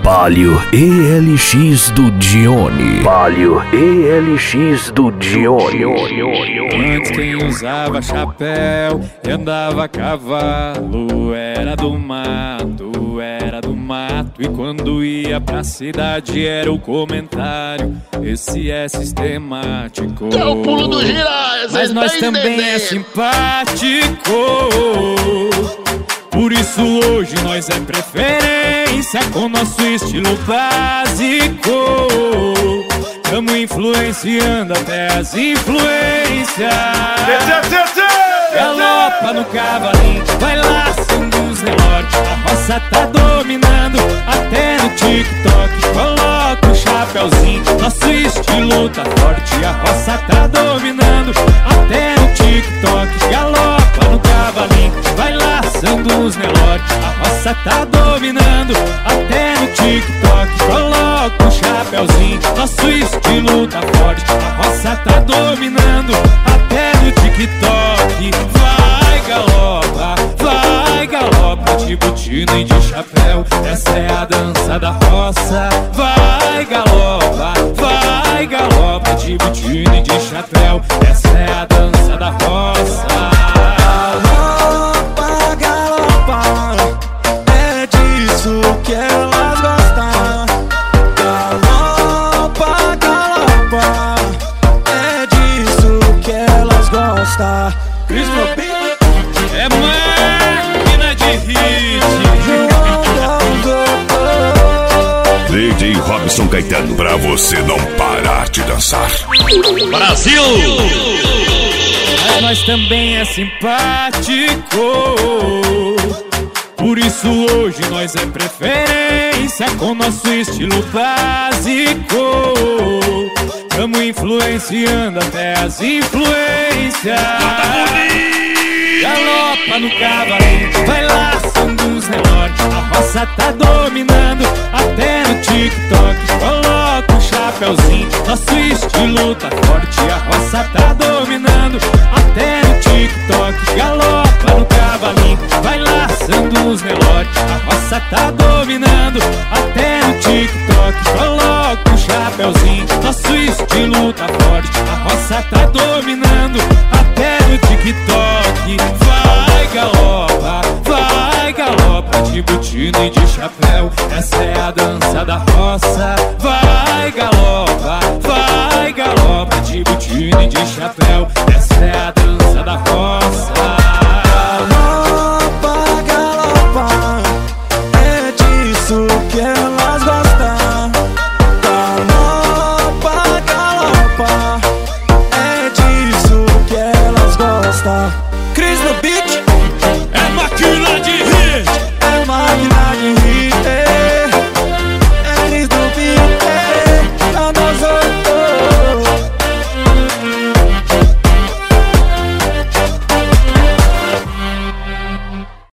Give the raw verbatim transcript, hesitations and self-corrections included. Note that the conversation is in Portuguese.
Palio E L X do Dione. Palio E L X do Dione. Antes quem usava chapéu e andava a cavalo era do mato, era do mato. E quando ia pra cidade era o comentário: esse é sistemático. É o pulo do gira, mas nós também é simpático. Por isso hoje nós é preferência com nosso estilo básico. Tamo influenciando até as influências. Galopa no cavalinho, vai laçando os relógios. A roça tá dominando até no TikTok. Coloca o chapéuzinho, nosso estilo tá forte. A roça tá dominando até no TikTok. Galopa no cavalinho, vai laçando os relógios. A roça tá dominando até no TikTok. Coloca o chapéuzinho, nosso estilo tá forte. A roça tá dominando até no TikTok. Vai galopa, vai galopa, de botina e de chapéu. Essa é a dança da roça. Vai galopa, vai galopa, de botina e de chapéu. Essa é a dança da roça. Galopa, galopa, é disso que elas gostam. Galopa, galopa, é disso que elas gostam. Cris Mobile é máquina de hit. D J Robson Caetano, pra você não parar de dançar. Brasil! Mas nós também é simpático. Por isso hoje nós é preferência com nosso estilo básico. Tamo influenciando até as influências. Galopa no cavalinho, vai laçando os relógios. A roça tá dominando até no TikTok. Coloca o chapéuzinho, nosso estilo tá forte. A roça tá dominando até no TikTok. Galopa no cavalinho, vai laçando os relógios. A roça tá dominando até no TikTok. Coloca o chapéuzinho, nosso estilo tá forte. A roça tá dominando até no TikTok. Vai galopa, vai galopa, de botina e de chapéu. Essa é a dança da roça. Vai galopa, vai galopa, de botina e de chapéu. Essa é a dança da roça. Galopa, galopa, é disso que elas gostam. Galopa, galopa, é disso que elas gostam. Cris no beat.